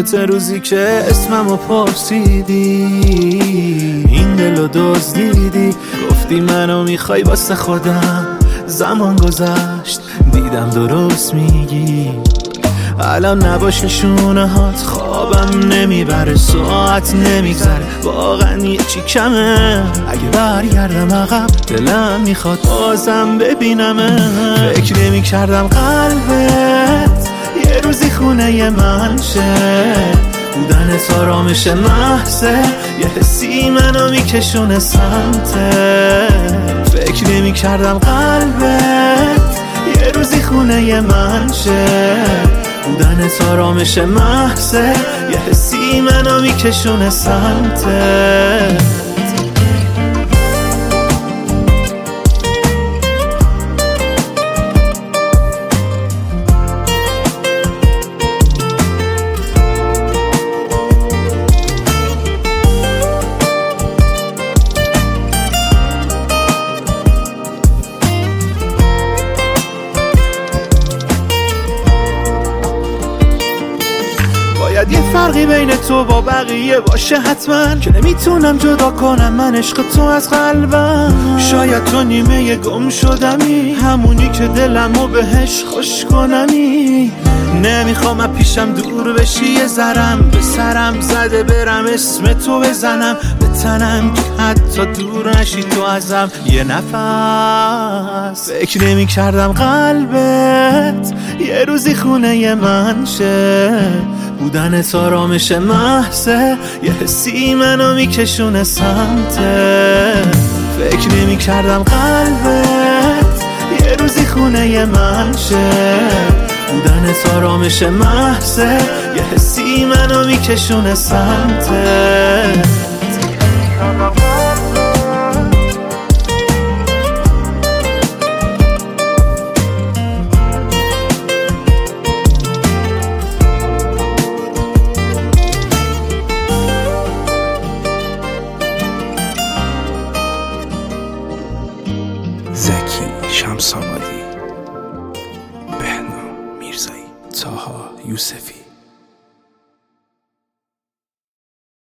یادت روزی که اسممو پرسیدی، این دلو دزدیدی، گفتی منو میخوای واسه خودم. زمان گذشت دیدم درست میگی، الان نباشه شونه هات خوابم نمیبره، ساعت نمیگذره، واقعا یه چی کمه. اگه برگردم عقب دلم میخواد بازم ببینمه. فکر نمیکردم قلبت یه روزی خونه من شه، بودنت آرامش محضه، یه حسی منو میکشونه سمته. فکر نمیکردم قلبت یه روزی خونه من شه، بودنت آرامش محضه، یه حسی منو میکشونه سمته. باید یه فرقی بین تو با بقیه باشه حتما، که نمیتونم جدا کنم من عشق تو از قلبم. شاید تو نیمه گم شدمی، همونی که دلمو بهش خوش کنمی. نمیخوام پیشم دور بشی یه ذرم، به سرم زده برم اسم تو بزنم، به تنم که حتی دور نشی تو ازم یه نفس. فکر نمی کردم قلبت یه روزی خونه من شه، بودنت آرامش محضه، یه حسی منو میکشونه سمته. فکر نمی کردم قلبت یه روزی خونه من شه، بودنت آرامش محضه، یه حسی منو میکشونه سمته. زکی شمس‌آبادی، بهنام میرزایی، طاها یوسفی.